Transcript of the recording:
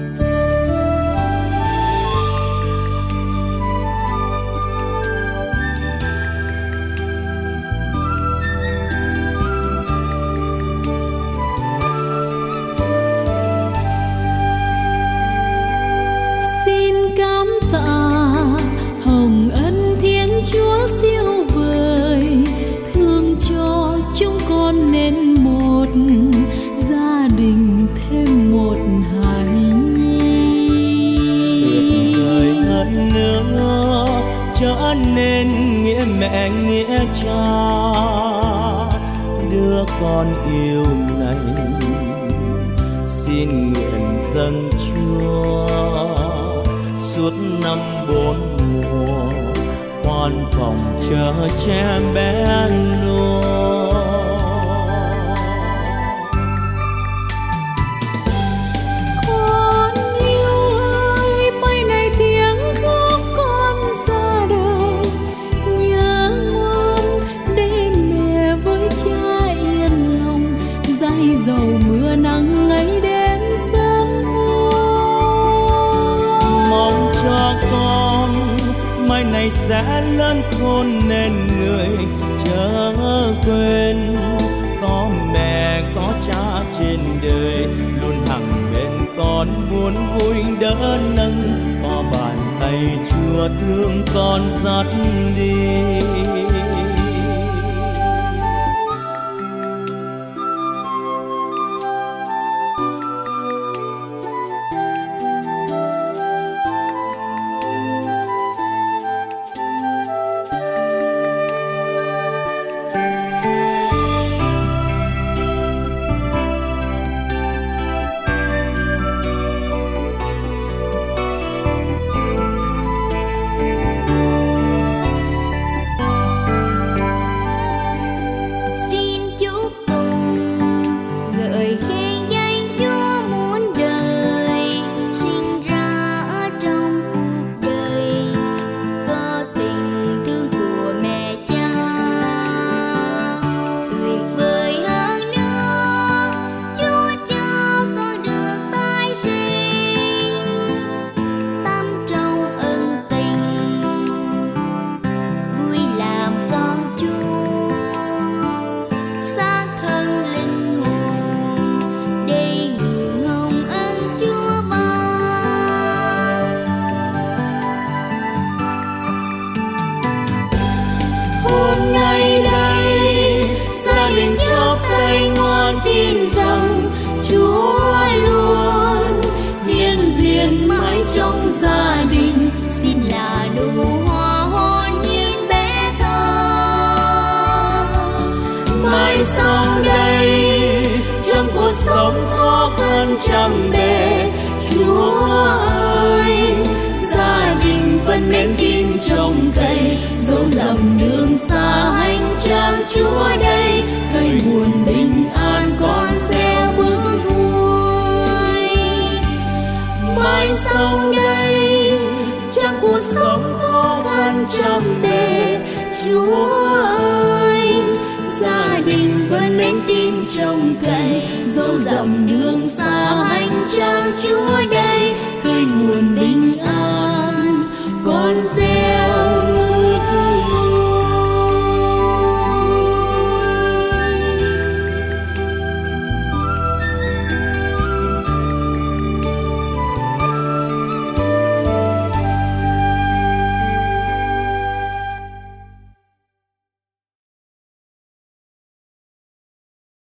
Nên nghĩa mẹ nghĩa cha đứa con yêu này xin nguyện dâng Chúa suốt năm bốn mùa khoan phòng chờ che bé nuôi. dầu mưa nắng ngày đêm sớm mong cho con mai này sẽ lớn khôn nên người chớ quên có mẹ có cha trên đời luôn hằng bên con muốn vui đỡ nâng có bàn tay Chúa thương con dắt đi. Tin rằng Chúa luôn hiện diện mãi trong gia đình, xin là đủ hoa hồn nhìn bé thơ. Mai sau đây trong cuộc sống khó khăn trăm bề, Chúa ơi gia đình vẫn nên tin trông cậy, dẫu dặm đường xa hành trang Chúa đây, cây buồn bình an con sẽ bước vui. Mai sau đây trong cuộc sống khó khăn trăm bề, Chúa ơi gia đình vẫn nên tin trông cậy, dẫu dặm đường xa hành trang Chúa